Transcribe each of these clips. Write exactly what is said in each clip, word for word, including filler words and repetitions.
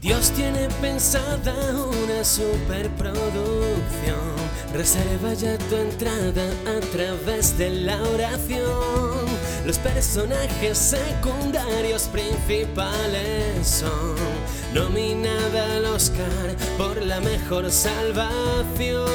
Dios tiene pensada una superproducción. Reserva ya tu entrada a través de la oración. Los personajes secundarios principales son nominada al Oscar por la mejor salvación.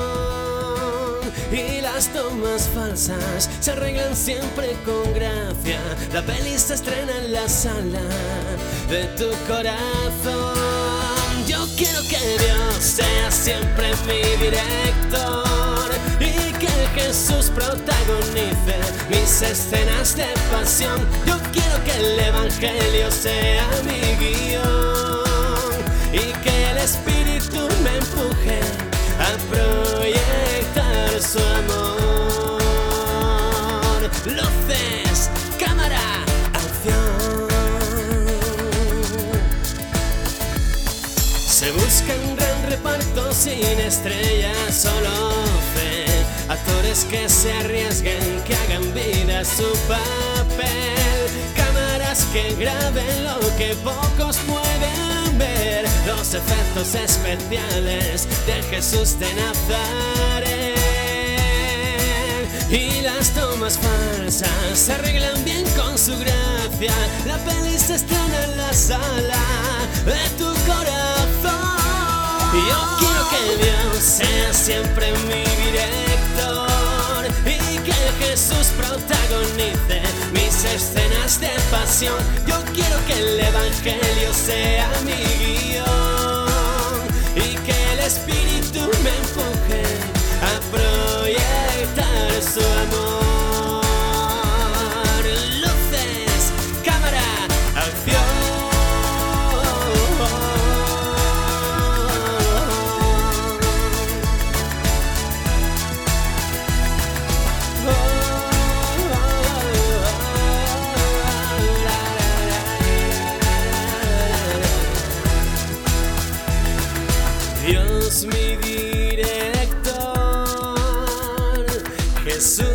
Y las tomas falsas se arreglan siempre con gracia. La peli se estrena en la sala de tu corazón. Yo quiero que Dios sea siempre mi director y que Jesús protagonice mis escenas de pasión. Yo quiero que el Evangelio sea mi guión y que el Espíritu me empuje a proyectar su amor. Luces, cámara, acción. Se busca un gran reparto sin estrellas, solo fe. Actores que se arriesguen, que hagan vida a su papel. Cámaras que graben lo que pocos pueden ver. Los efectos especiales de Jesús de Nazaret. Y las tomas falsas se arreglan bien con su gracia. La peli se estrena en la sala de tu corazón. Y yo quiero que Dios sea siempre mi director y que Jesús protagonice mis escenas de pasión. Yo quiero que el Evangelio sea mi guión y que el Espíritu me empuje a proyectar su amor. Luces, cámara, acción. Dios mi director, Jesús